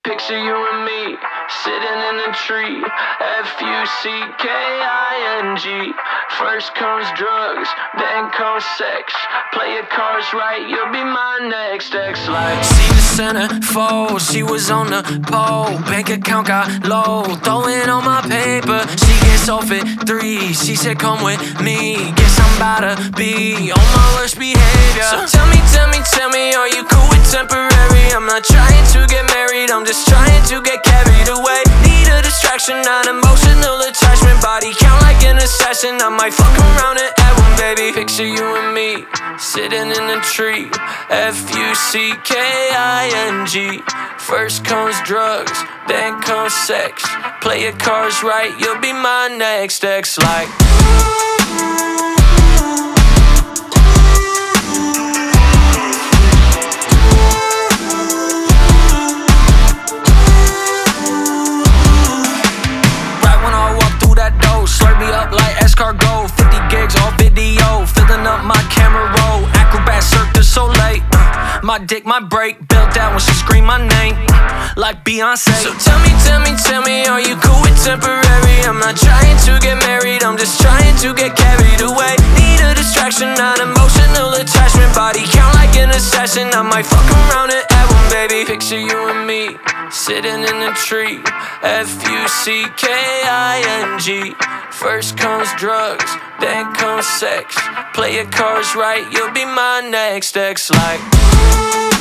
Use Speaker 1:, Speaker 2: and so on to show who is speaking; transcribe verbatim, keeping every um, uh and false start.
Speaker 1: Picture you and me, sitting in a tree. F U C K I N G. First comes drugs, then comes sex. Play your cards right, you'll be my next ex. Like,
Speaker 2: see the centerfold, she was on the pole. Bank account got low, throwing on my paper. She gets off at three, she said come with me. Guess I'm about to be on my worst behavior. So tell me, tell me, tell me, are you cool with temporary? I'm not trying to get married, I'm just trying to get carried away. Need a distraction, not emotional attachment. Body count like an assassin, I might fuck around and add one, baby. Picture you and me, sitting in a tree. F U C K I N G. First comes drugs, then comes sex. Play your cards right, you'll be my next ex. Like, slurp me up like escargot. Fifty gigs all video, filling up my camera roll. Acrobat Cirque du Soleil. uh, My dick, my break, built out when she scream my name, like Beyonce. So tell me, tell me, tell me, are you cool with temporary? I'm not trying to get married, I'm just trying to get carried away. Need a distraction, not emotional attachment. Body count like an assassin, I might fuck around and add one, baby. Picture you and me, sitting in a tree. F U C K I N G. First comes drugs, then comes sex. Play your cards right, you'll be my next ex. Like,